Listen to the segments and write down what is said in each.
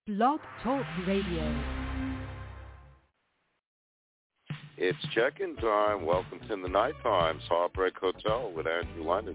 Blog Talk Radio. It's check-in time. Welcome to the Nighttime Heartbreak Hotel with Andrew London.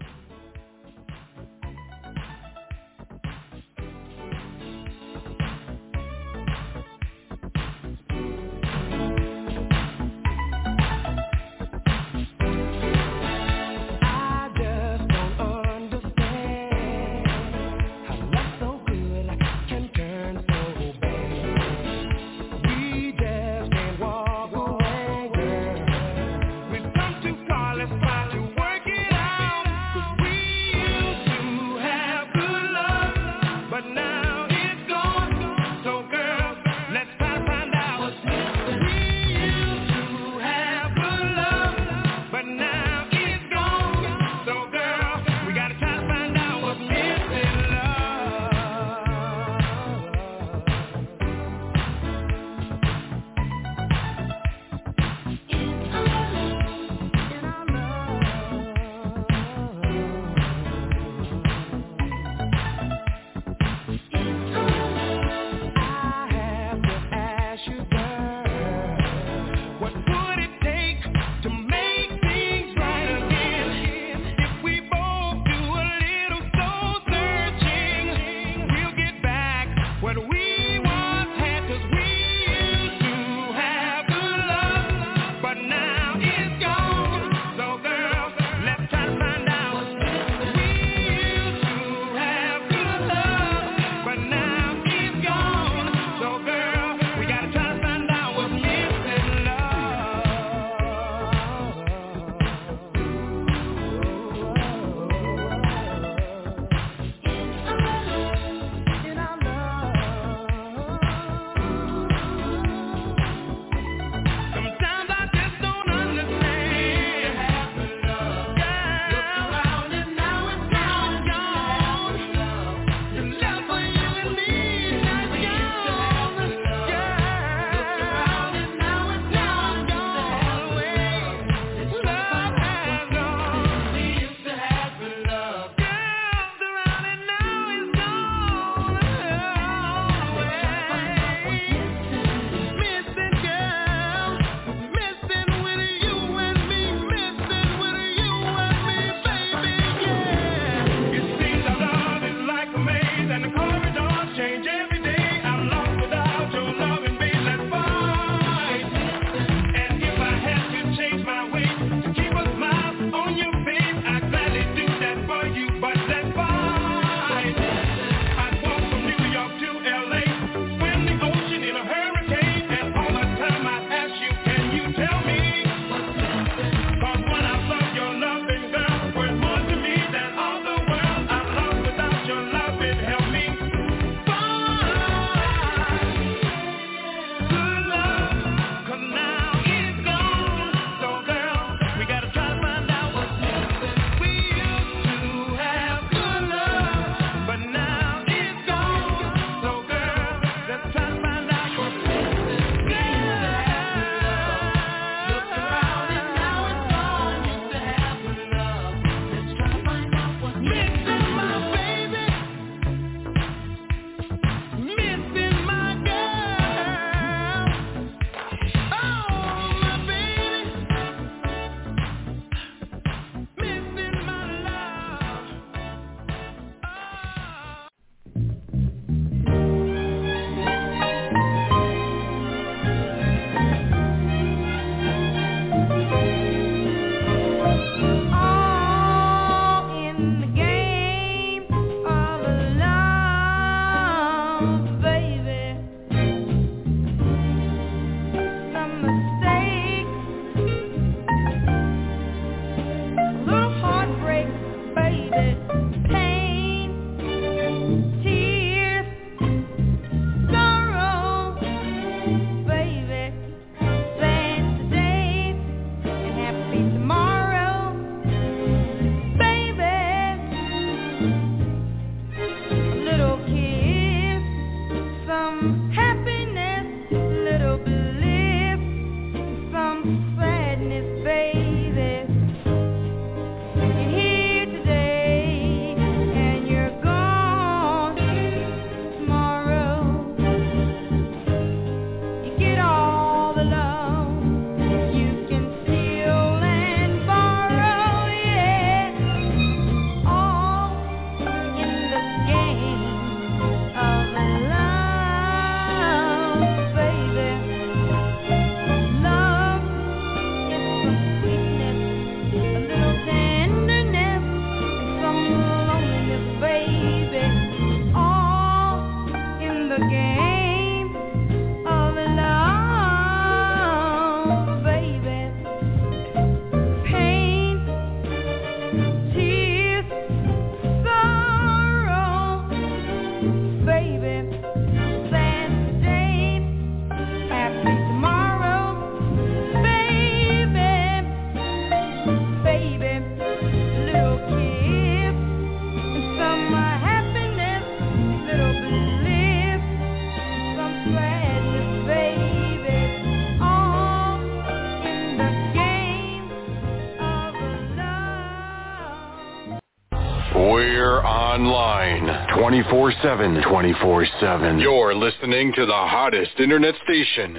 We're online 24/7. 24/7. You're listening to the hottest internet station.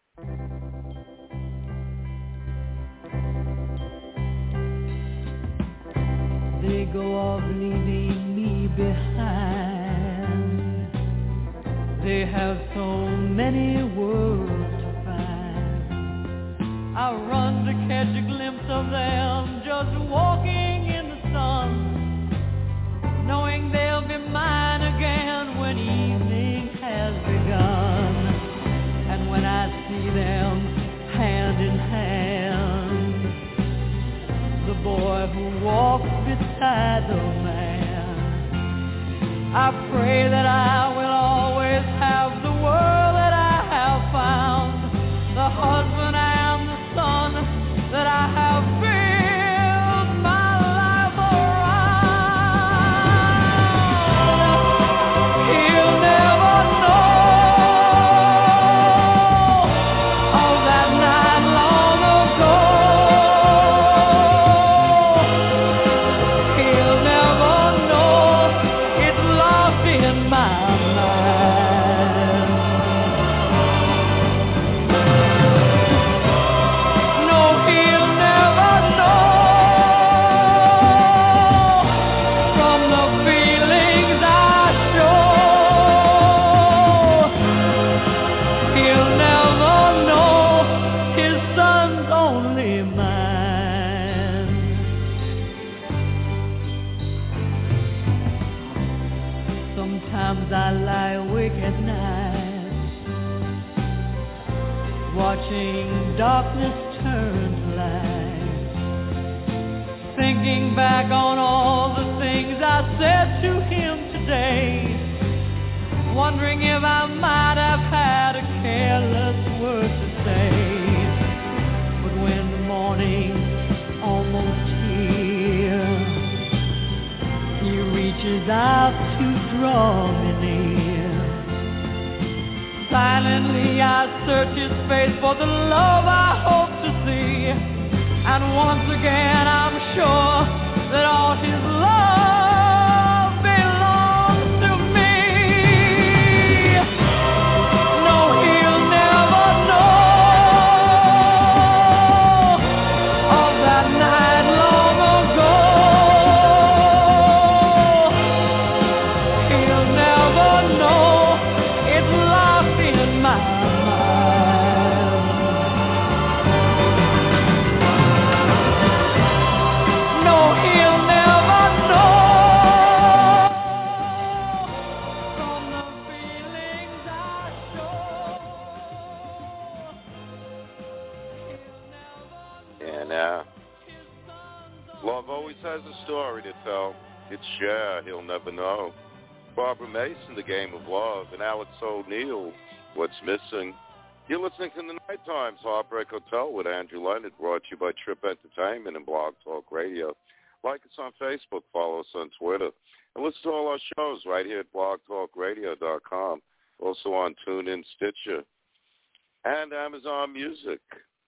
They go off leaving me behind. They have so many worlds to find. I run to catch a glimpse of them just walking in the sun, knowing they'll be mine again when evening has begun. And when I see them hand in hand, the boy who walks beside the man, I pray that I will always have the world that I have found, the husband and the son that I have built my life around. He'll never know of that night long ago. He'll never know it's lost in my mind. No, he'll never know from the feelings I show. He'll never know his son's only mine. Sometimes I lie awake at night, watching darkness turn to light, thinking back on all the things I said to him today, wondering if I might have had a careless word to say. But when the morning's almost here, he reaches out to draw me near. Silently I search his face for the love I hope to see, and once again I'm sure that all his love belongs to me. No, he'll never know of that night long ago. He'll never know it's lost in my mind. No, he'll never know from the feelings I show. He'll never And love always has a story to tell. It's he'll never know. Barbara Mason, The Game of Love, and Alex O'Neill, What's Missing. You're listening to the Night Times Heartbreak Hotel with Andrew Leonard, brought to you by Trip Entertainment and Blog Talk Radio. Like us on Facebook, follow us on Twitter, and listen to all our shows right here at blogtalkradio.com, also on TuneIn, Stitcher, and Amazon Music.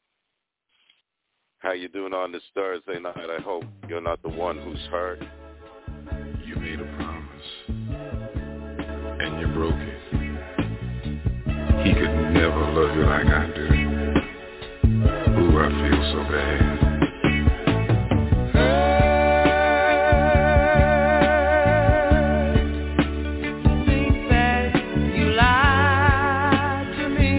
How you doing on this Thursday night? I hope you're not the one who's hurt. You made a promise, and you broke it. He could never love you like I do. Ooh, I feel so bad. think that you lied to me.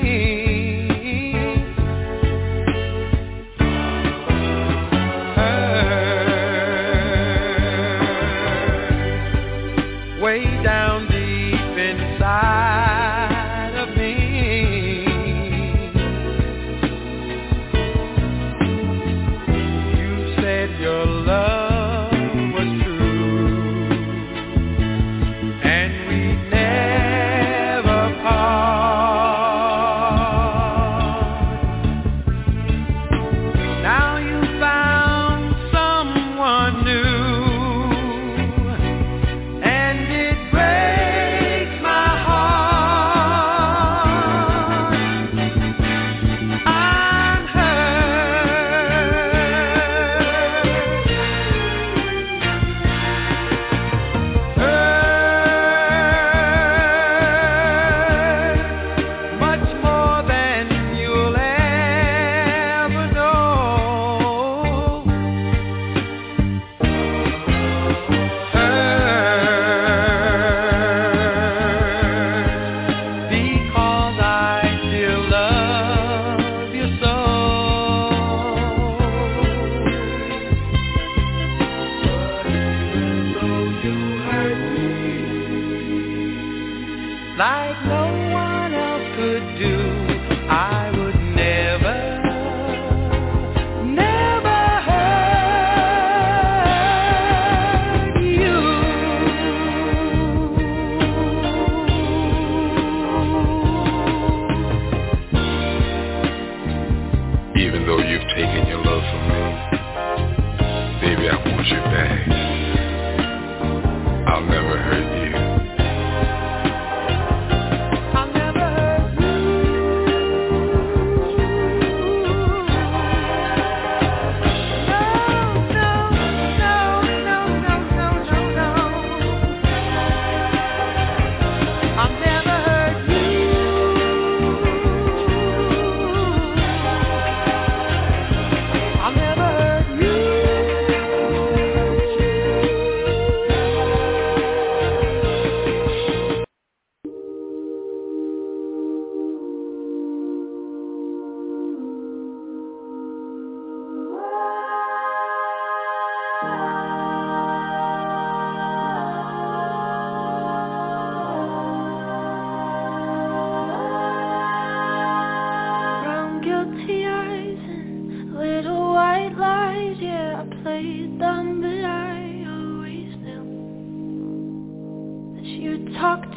Way down deep inside.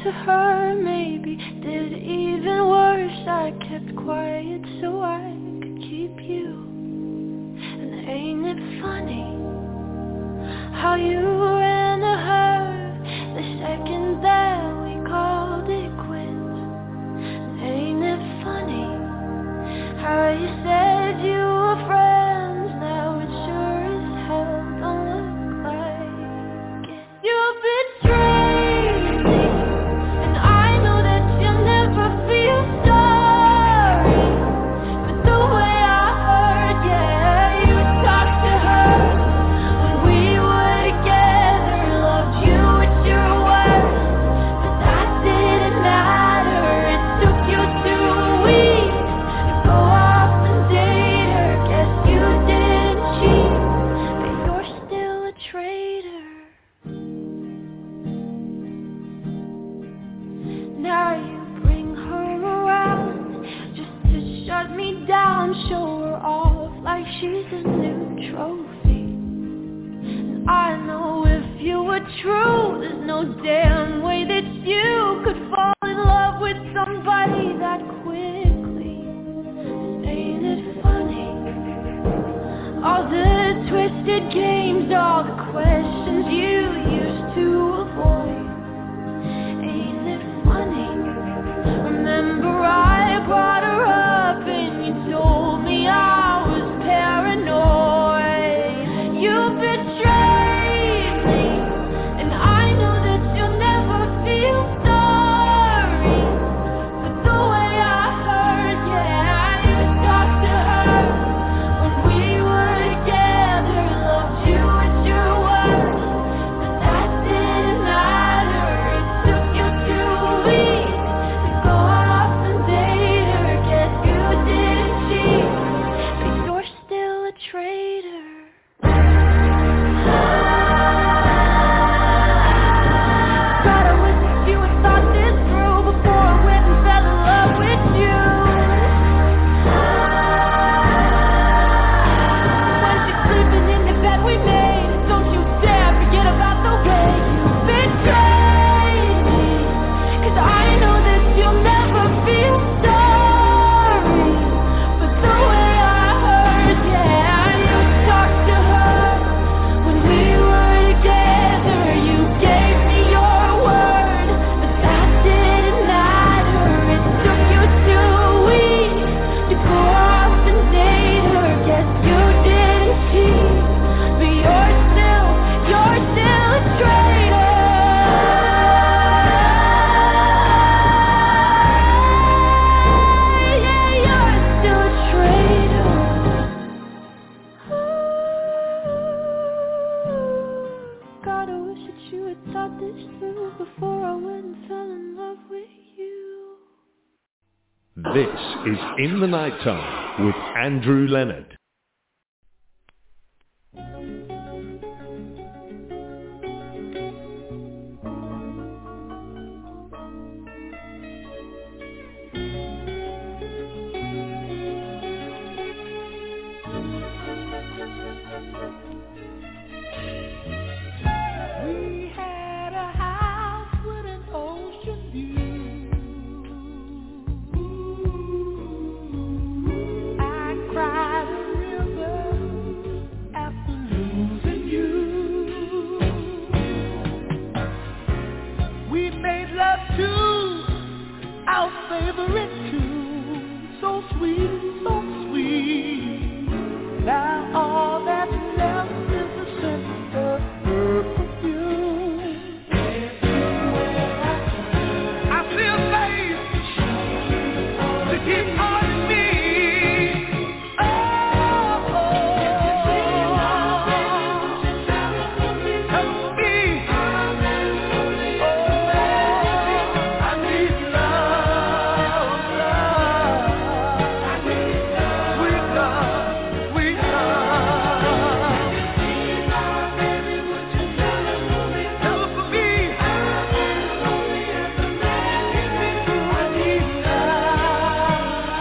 to her, maybe did even worse. I kept quiet so I could keep you. And ain't it funny how you ran to her the second that we called it quits? And ain't it funny how you said you were friends, now it sure as hell don't look like it. You betrayed me, and I know that you'll never feel sorry, but the way I heard, yeah, you talked to her when we were together, loved you at your worst, but that didn't matter. It took you 2 weeks to go off and date her. Guess you didn't cheat, but you're still a traitor. Now you bring her around just to shut me down, show her off like she's a new trophy. And I know if you were true, there's no damn way that you could fall in love with somebody that quickly. And ain't it funny, all the twisted games, all the questions you used to avoid? Ain't it funny? Remember I brought her up and you told me I was paranoid. You betrayed me, and I know that you'll never feel sorry, but the way I heard, yeah, you talked to her when we were together, loved you at your worst, but that didn't matter. It took you 2 weeks to go off and date her. Guess you didn't cheat, but you're still a traitor. God, I wish that you had thought this through before I went and fell in love with you. When she's sleeping in the bed we made, don't you dare forget about the way you betrayed me, 'cause I know that you'll never feel sorry, but the way I heard, yeah, you talked to her when we were together. You gave me your word, but that didn't matter. It took you 2 weeks to go off and date her. Guess you didn't cheat, but you're still a traitor. Yeah, you're still a traitor. God, I wish that you had thought this through before I went and fell in love with you. This is In the Nighttime with Andrew Leonard. We had a house with an ocean view. I cried a river after losing you. We made love to our favorite tune, so sweet, so sweet. Now all that's left is the scent of her perfume. I feel safe to keep calling me. Oh, help me. I need love, sweet love, sweet love. Help me. I need love.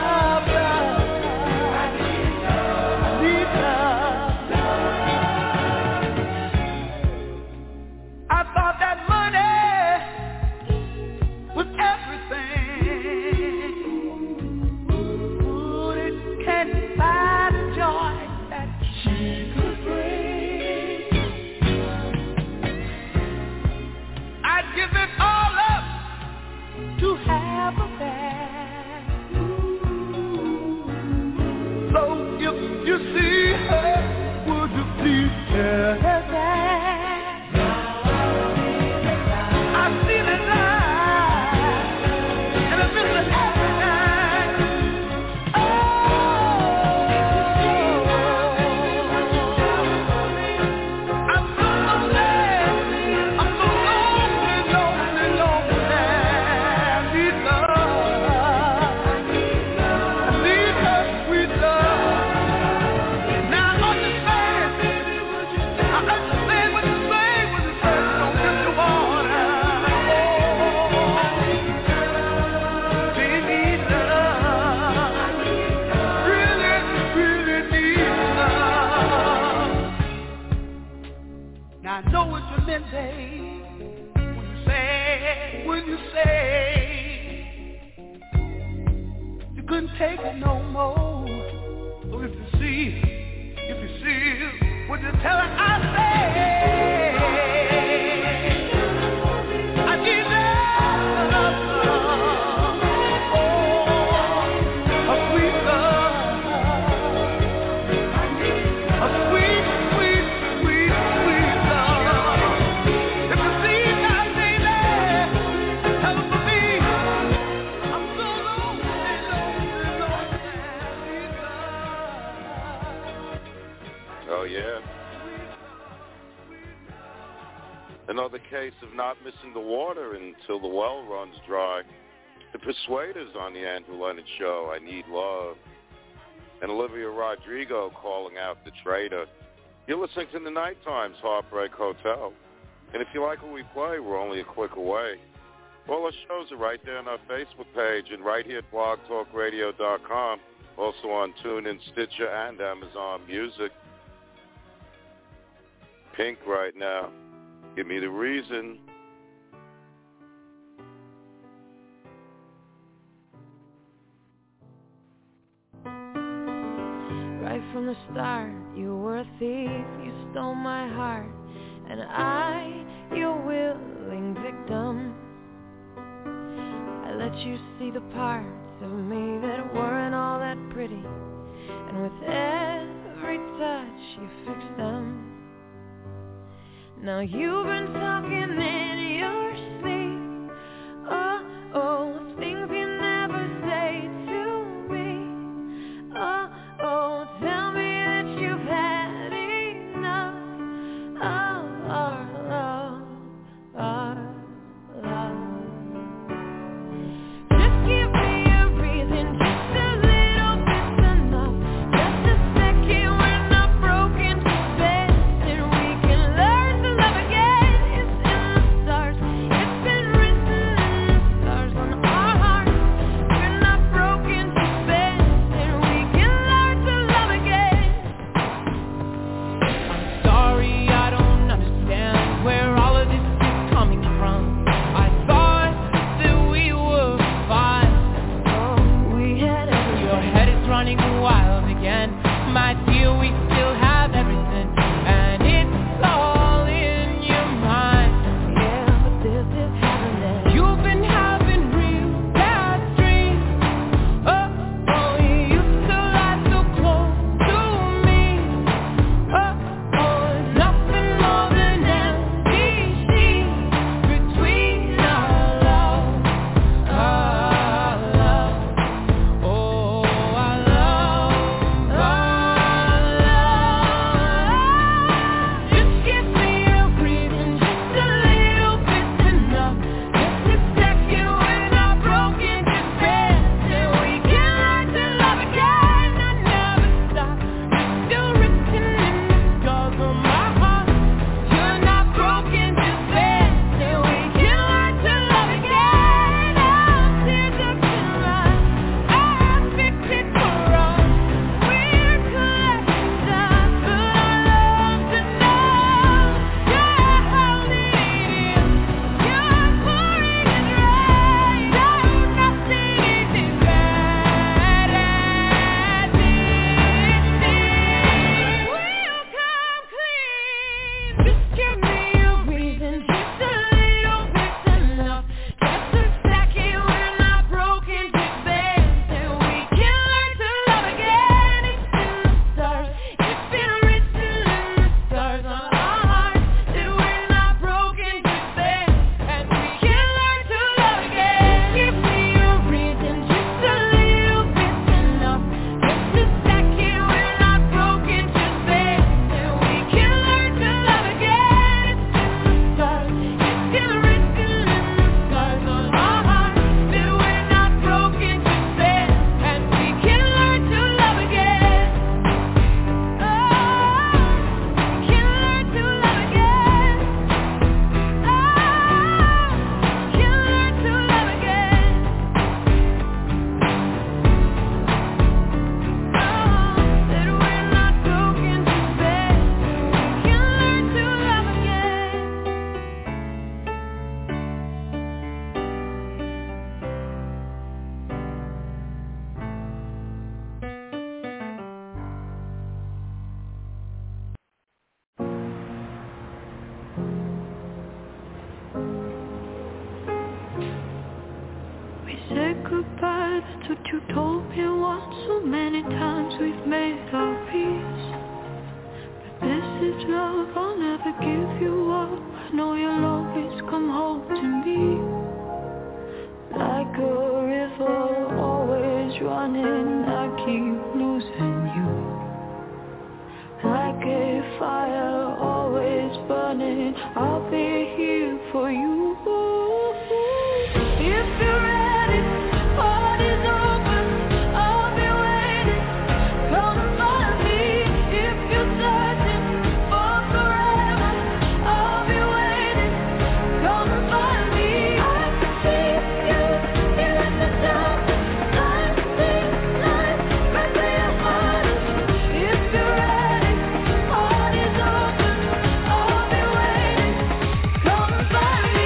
couldn't take it no more. So if you see, would you tell her I say, I need love, a sweet love, a sweet, sweet, sweet, sweet love. If you see that baby, tell her for me, I'm so lonely, Oh, yeah. Another case of not missing the water until the well runs dry. The Persuaders on the Andrew Leonard Show, I Need Love. And Olivia Rodrigo calling out The Traitor. You're listening to the Night Times Heartbreak Hotel. And if you like what we play, we're only a click away. All our shows are right there on our Facebook page and right here at blogtalkradio.com. Also on TuneIn, Stitcher, and Amazon Music. Pink right now. Give me the reason. Right from the start, you were a thief, you stole my heart, and I, your willing victim. I let you see the parts of me that weren't all that pretty, and with every touch you fixed them. Now you've been talking in your sleep, oh, things you never say to me, oh, tell me that you've had enough of our love, Just give me a reason, just a little bit's enough, just a second when I'm broken to bed, and we can learn to love again. It's in the stars, it's been written in the stars on our hearts. We're not broken to bed, and we can learn to love again. I'm sorry, I don't understand where all of this is coming from. I thought that we were fine. Oh, we had everything. Your head is running wild again. My dear, we still have everything, and it's all in your mind. Yeah, but this is happening. You've been having real bad dreams. Oh, you used to lie so close to me. Oh, nothing more than empty sheets between our love. Oh, our love. that's what you told me once. So many times we've made our peace, but this is love, I'll never give you up. I know you'll always come home to me. Like a river always running, I keep losing you. Like a fire always burning, I'll be here for you. If you're ready, heart is open, I'll be waiting. Come find me. If you're searching for forever, I'll be waiting. Come find me. I can see you here in the darkness. I see light right where your heart is. If you're ready, heart is open, I'll be waiting. Come find me.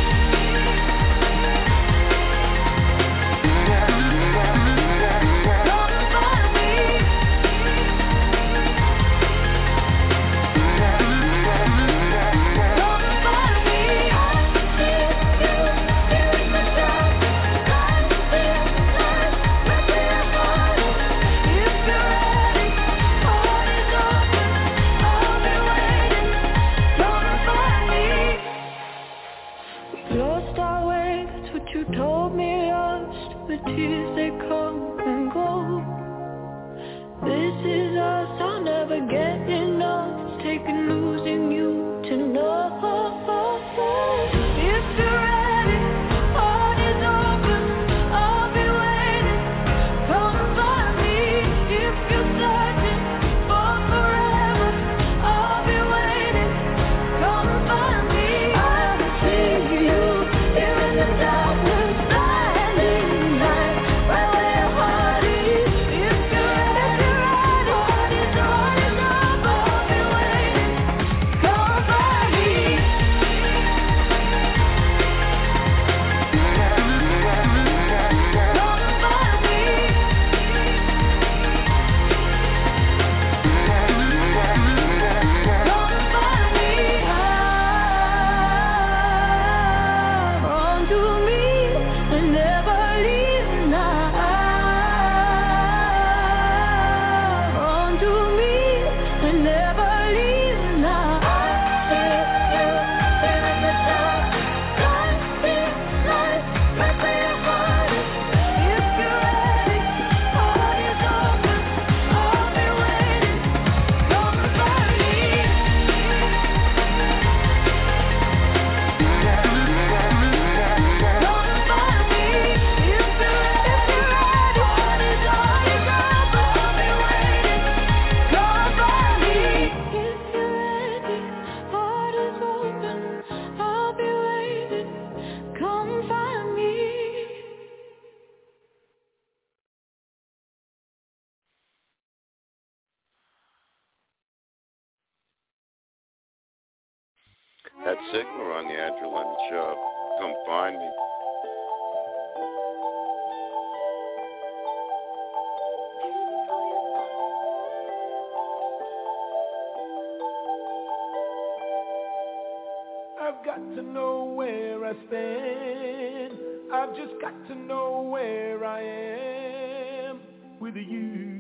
Lost our way, that's what you told me. Lost, but tears they come and go. This is us, I'll never get enough. It's taking losing you to know. If you're ready, heart is open, I'll be waiting. Come find me. If you're searching for forever, I'll be waiting. Come find me. I will see you here in the darkness, shining light right where your heart is. If you're ready, heart is open, I'll be waiting. Come find me. Run to me and never leave now. Run to me and never leave now. I see you here in the dark. I see light right where your heart is. If you're ready, heart is open, I'll be waiting. Come find me. That's Sigler on the Andrew Leonard Show. Come find me. I've got to know where I stand. I've just got to know where I am with you.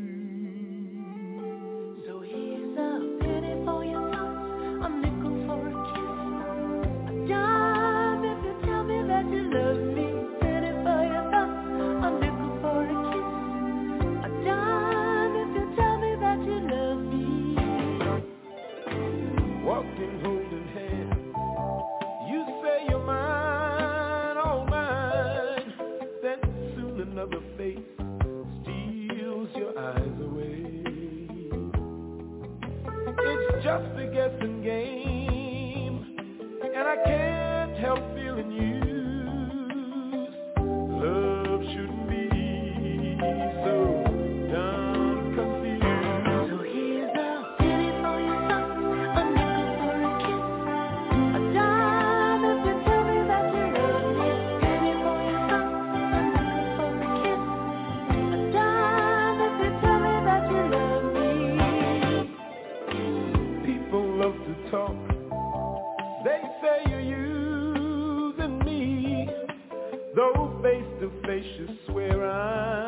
So here's a penny for your thoughts, a nickel for a kiss, a dime if you tell me that you love me. Penny for your thoughts, a nickel for a kiss, a dime if you tell me that you love me. Walking, holding hands. You say you're mine, all mine. Then soon another face steals your eyes away. It's just a guessing game, and I can't help feeling used. Love shouldn't be so dumb, confused. So here's a penny for your thoughts, a nickel for a kiss, a dime if you tell me that you love me. Penny for your thoughts, a nickel for a kiss, a dime if you tell me that you love me. People love to talk. They say you're using me, though face to face you swear I'm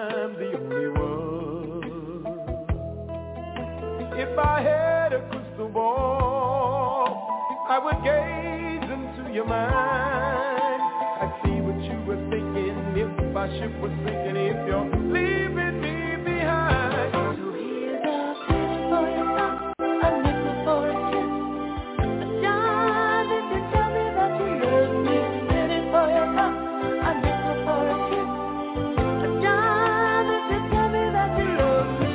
your mind. I see what you were thinking. If my ship was sinking, if you're leaving me behind. So here's a penny for your thumb, a nickel for a kiss, a dime if you tell me that you love me. Penny for your thumb, a nickel for a kiss, a dime if you tell me that you love me.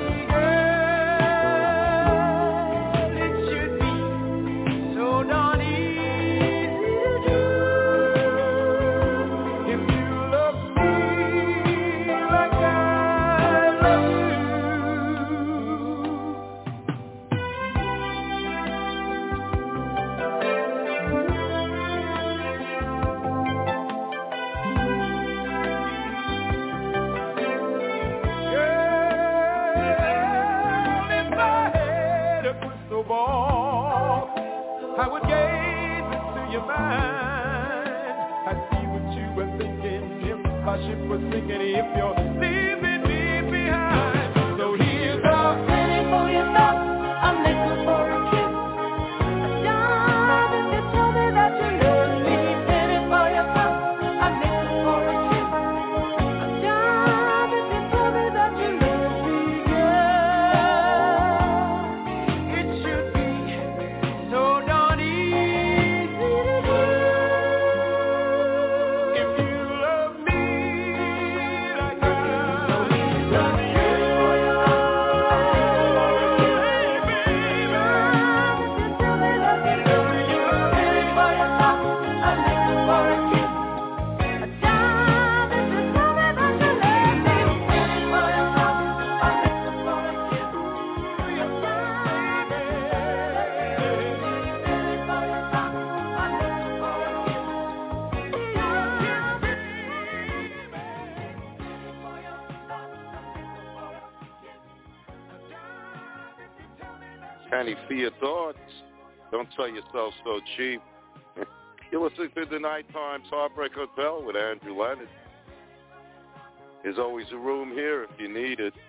Girl, it should be so darn easy to do if you love me like I love you. Girl, if I had a crystal ball, I would gaze into your mind. I'd see what you were thinking if my ship was sinking, if you're leaving me behind. So here's a Penny for your thumb, a nickel for a kiss, a dime if you tell me that you love me. Penny for your thumb, a nickel for a kiss, a dime if you tell me that you love me. girl. It should be so darn easy to do if you love me like I love you. Penny for your thoughts. Don't sell yourself so cheap. You're listening to the Night Times Heartbreak Hotel with Andrew Leonard. There's always a room here if you need it.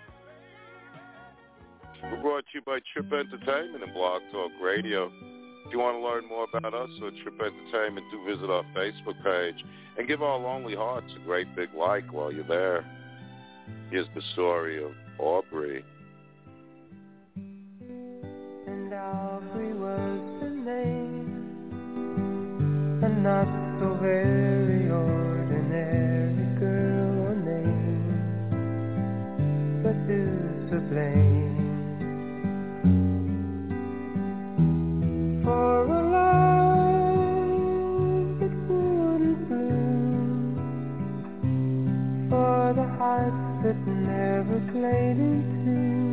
We're brought to you by Trip Entertainment and Blog Talk Radio. If you want to learn more about us or Trip Entertainment, do visit our Facebook page and give our lonely hearts a great big like while you're there. Here's the story of Aubrey. And Aubrey was the name, and not so very ordinary girl or name, but who's to blame for a love that wouldn't bloom, for the hearts that never played in tune,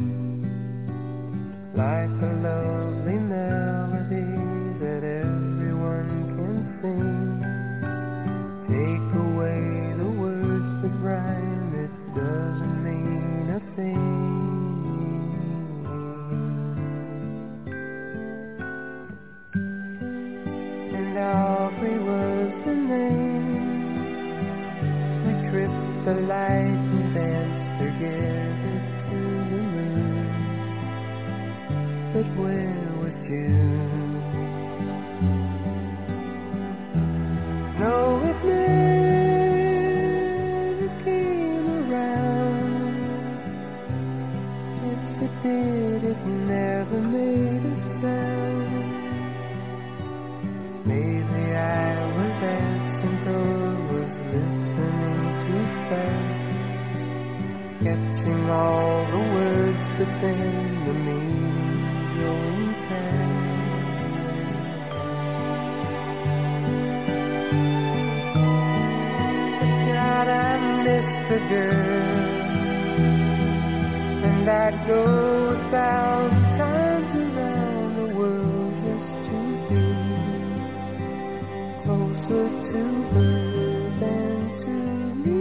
like a lovely melody that everyone can sing. Take away the words that rhyme, it doesn't mean a thing. And Aubrey was the name. We tripped the light and danced together to the moon. But where was June? No, it never came around. If it did, it never made a sound. Maybe I was absent or was listening too fast, catching all the words but then the meaning going past. But God, I miss the girl, and I'd go 1,000 times around the world just to be closer to her than to me.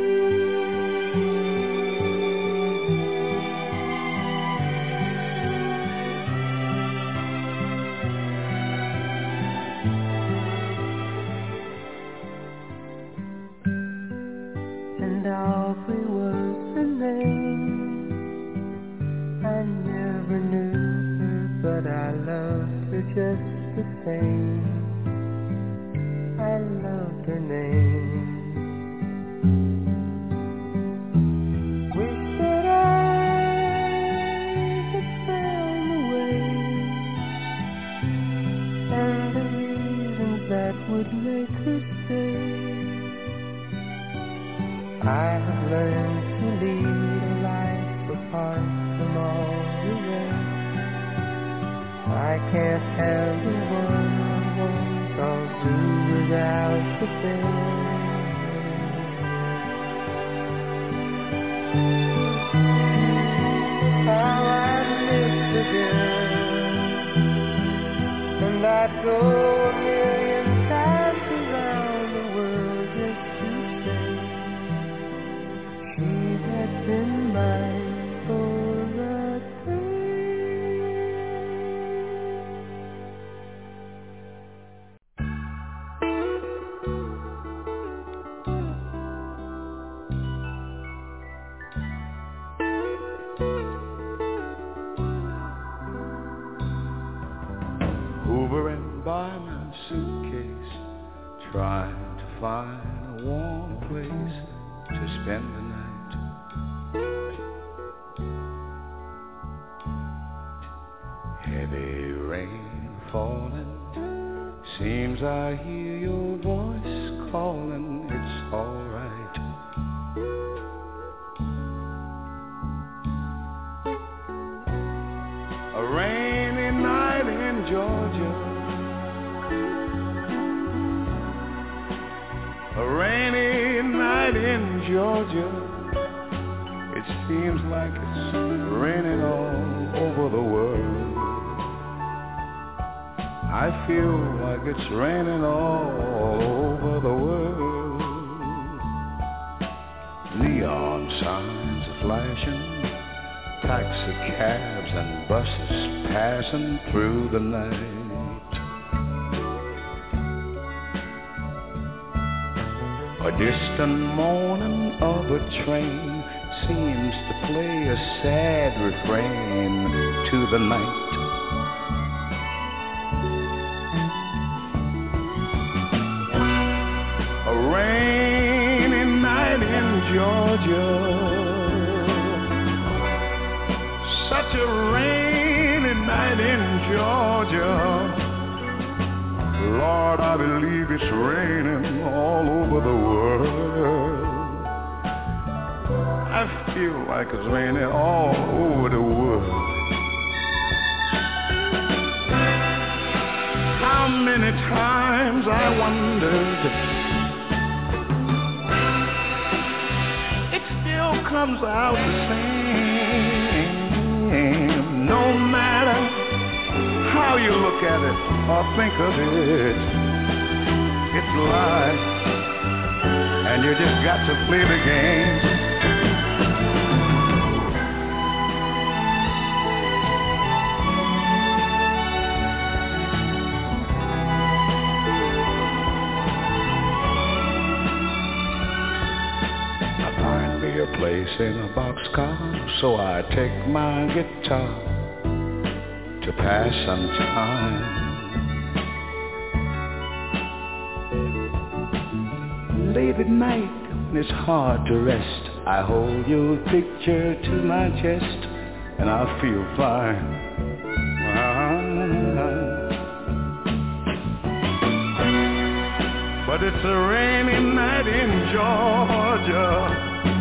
And Aubrey was the name. I never knew her, but I loved her just the same. her name. Wish that I had found the way and the reasons that would make her stay. I have learned to lead a life apart from all the rest. I can't have the one I want, I'll do without the best. How I miss the girl, and I'd go a million times around the world just to say she had been mine for a day. Hoovering by my suitcase, trying to find a warm place to spend the night. Heavy rain falling, seems I hear your voice calling, it's alright. A rainy night in Georgia, a rainy night in Georgia. It seems like it's raining all over the world. I feel like it's raining all over the world. Neon signs are flashing, taxi cabs and buses passing through the night. A distant moaning of a train seems to play a sad refrain to the night. A rainy night in Georgia, such a rainy night in Georgia. Lord, I believe it's raining all over the world. I feel like it's raining all over the world. How many times I wondered, it still comes out the same. No matter how you look at it or think of it, it's life, and you just got to play the game. Place in a boxcar, so I take my guitar to pass some time. Late at night, when it's hard to rest, I hold your picture to my chest, and I feel fine. But it's a rainy night in Georgia.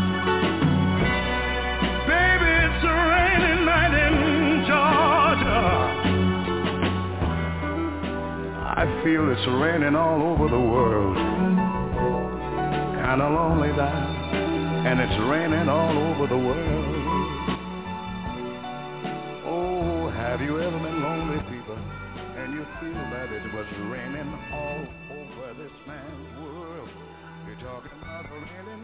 I feel it's raining all over the world. Kinda lonely now, and it's raining all over the world. Oh, have you ever been lonely, people, and you feel that it was raining all over this man's world? You're talking about raining.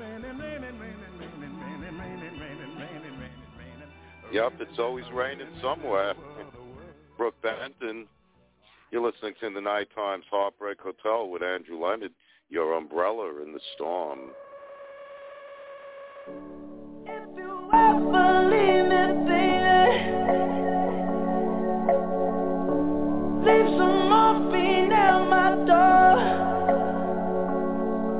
Yep, it's always raining somewhere. Brooke Benton. You're listening to The Night Times Heartbreak Hotel with Andrew Leonard, your umbrella in the storm. If you ever leave me, baby, leave some morphine at my door.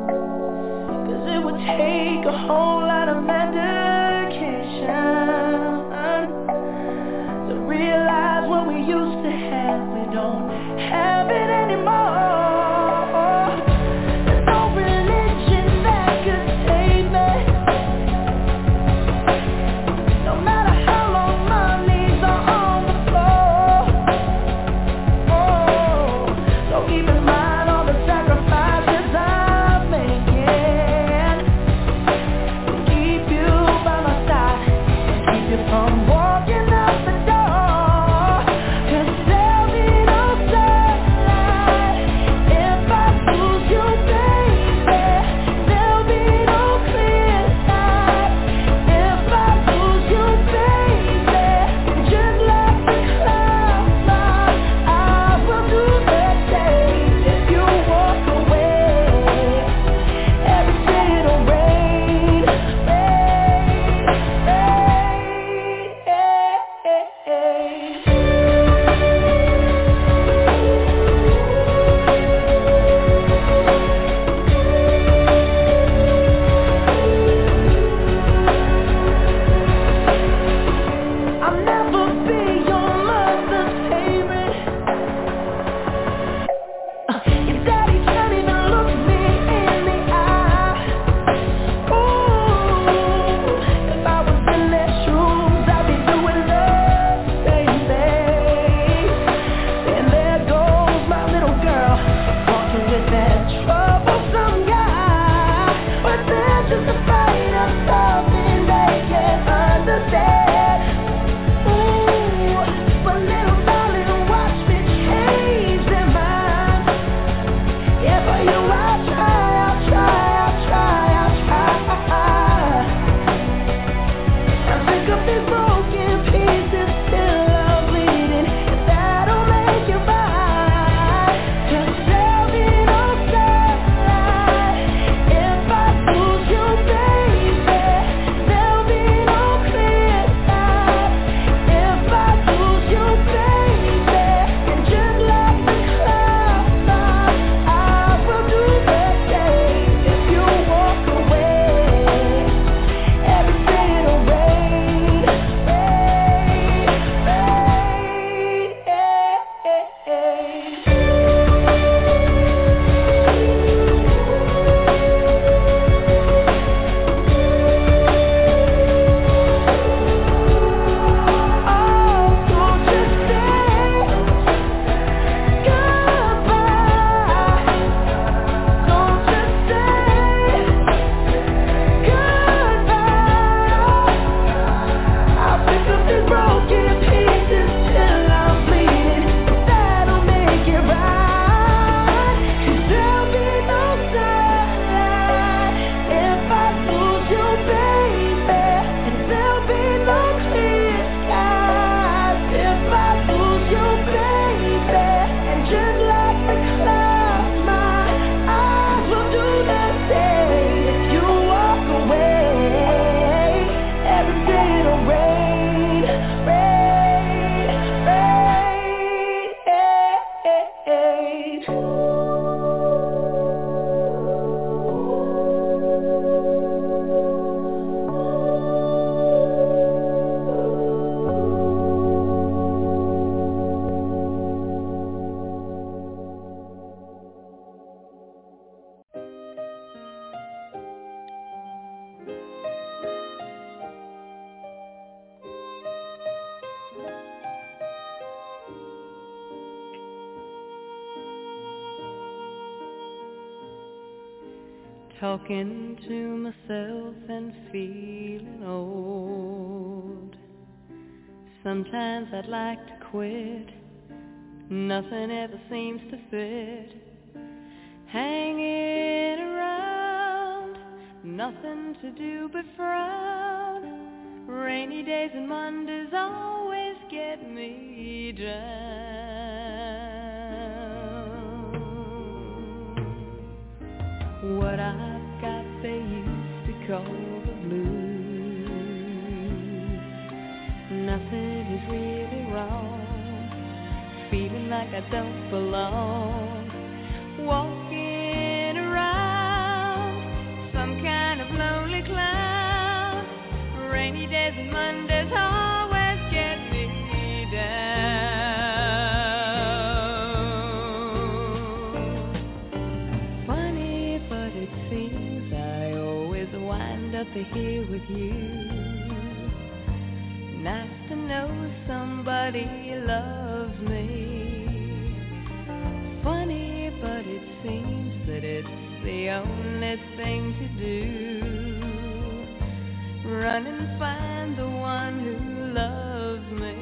talking to myself and feeling old. Sometimes I'd like to quit, nothing ever seems to fit. Hanging around, nothing to do but frown. Rainy days and Mondays always get me down. What I've got they used to call the blues. Nothing is really wrong, feeling like I don't belong. Walking around, some kind of lonely cloud. Rainy days and Mondays always get me down. Funny, but it seems I always wind up here with you. Nice to know somebody loves me. Funny, but it seems that it's the only thing to do. Run and find the one who loves me.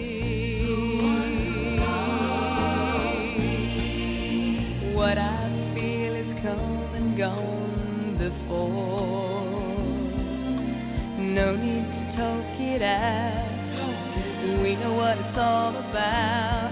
What I feel is come and gone before. No need to talk it out. We know what it's all about.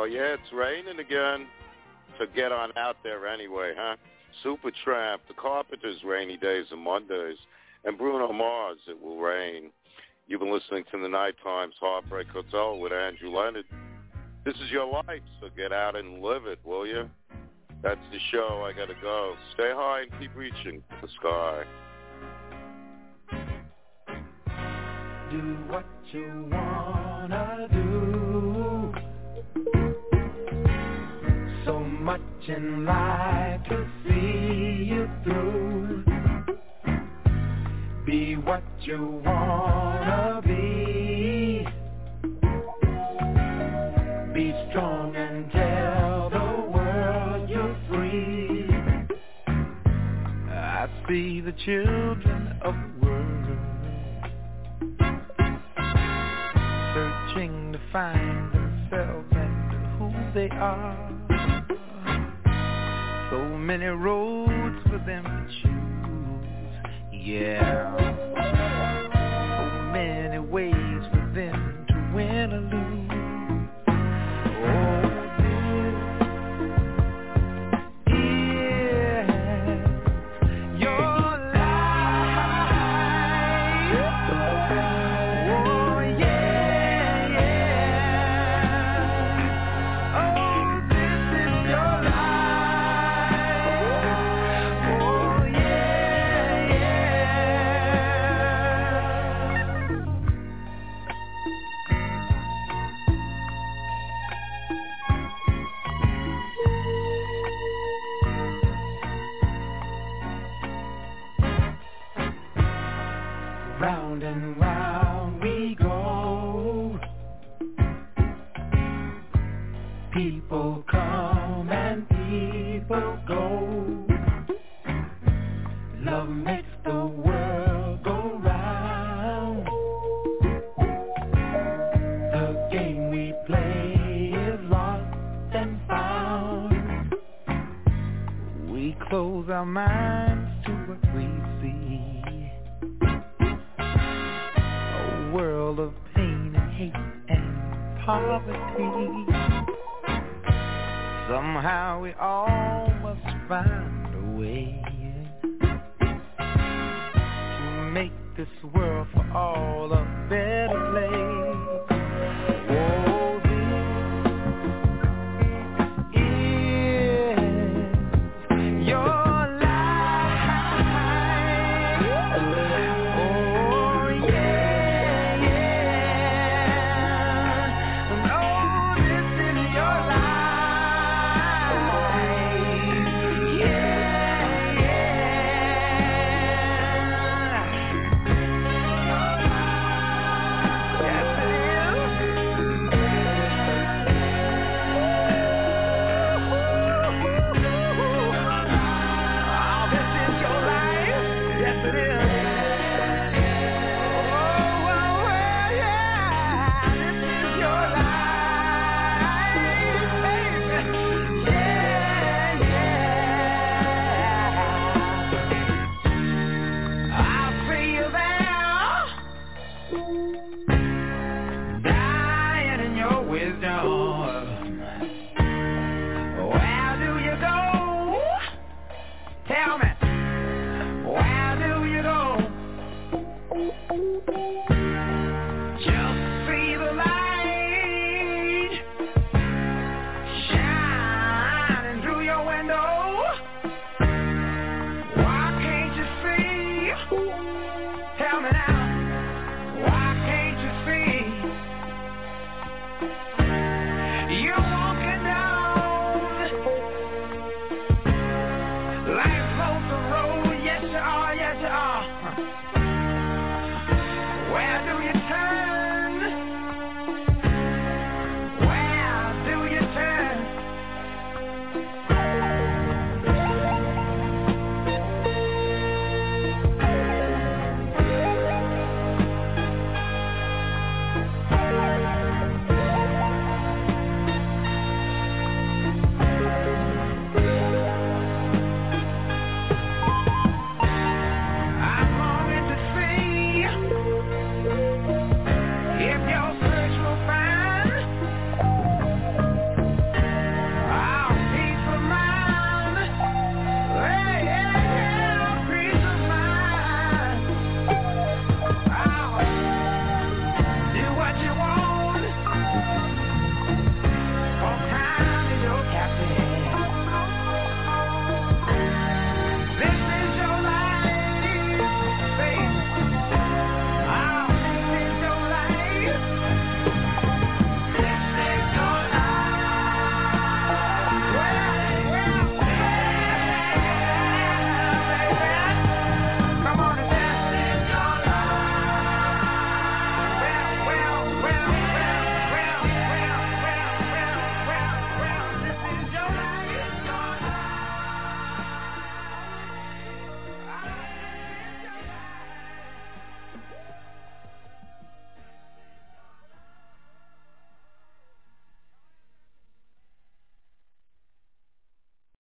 Oh, yeah, it's raining again. So get on out there anyway, huh? Supertramp, The Carpenters, Rainy Days and Mondays, and Bruno Mars, It Will Rain. You've been listening to the Night Times Heartbreak Hotel with Andrew Leonard. This is your life, so get out and live it, will you? That's the show. I got to go. Stay high and keep reaching for the sky. Do what you wanna do. So much in life to see you through. Be what you wanna be. Be strong and tell the world you're free. I see the children of the world searching to find themselves and who they are. So many roads for them to choose, yeah. So many ways for them to win or lose. Round and round we go. People come and people go. Love makes the world go round. The game we play is lost and found. We close our minds to what we see. World of pain and hate and poverty. Somehow we all must find a way to make this world for all a better